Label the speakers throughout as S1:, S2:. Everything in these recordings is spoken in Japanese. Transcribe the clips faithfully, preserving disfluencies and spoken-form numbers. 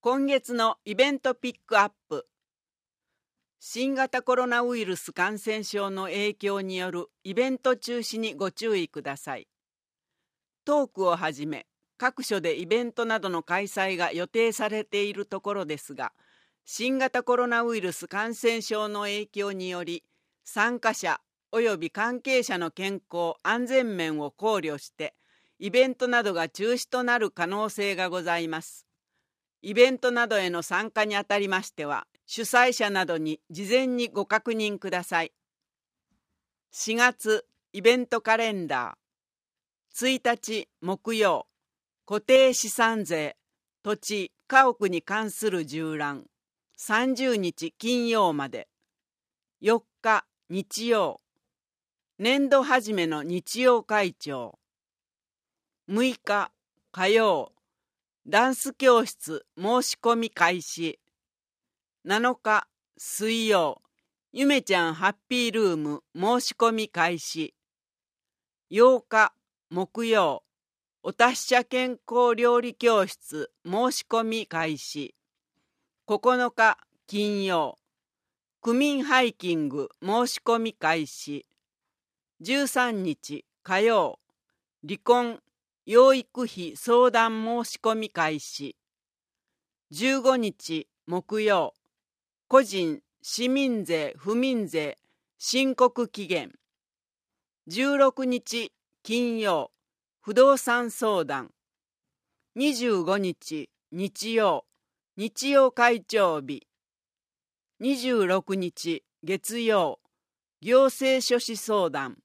S1: 今月のイベントピックアップ。新型コロナウイルス感染症の影響によるイベント中止にご注意ください。トークをはじめ、各所でイベントなどの開催が予定されているところですが、新型コロナウイルス感染症の影響により、参加者及び関係者の健康・安全面を考慮して、イベントなどが中止となる可能性がございます。イベントなどへの参加にあたりましては、主催者などに事前にご確認ください。しがつイベントカレンダー。ついたち木曜、固定資産税、土地・家屋に関する縦覧。さんじゅうにち金曜まで。よっか日曜、年度始めの日曜会長。むいか火曜、ダンス教室申し込み開始。なのか水曜、ゆめちゃんハッピールーム申し込み開始。ようか木曜、お達者健康料理教室申し込み開始。ここのか金曜、区民ハイキング申し込み開始。じゅうさんにち火曜、離婚養育費相談申し込み開始。じゅうごにち木曜、個人・市民税・不民税申告期限。じゅうろくにち金曜、不動産相談。にじゅうごにち日曜、日曜会長日。にじゅうろくにち月曜、行政書士相談。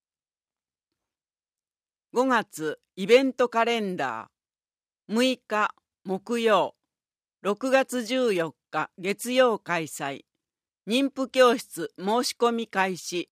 S1: ごがつイベントカレンダー。むいか木曜、ろくがつじゅうよっか月曜開催。妊婦教室申し込み開始。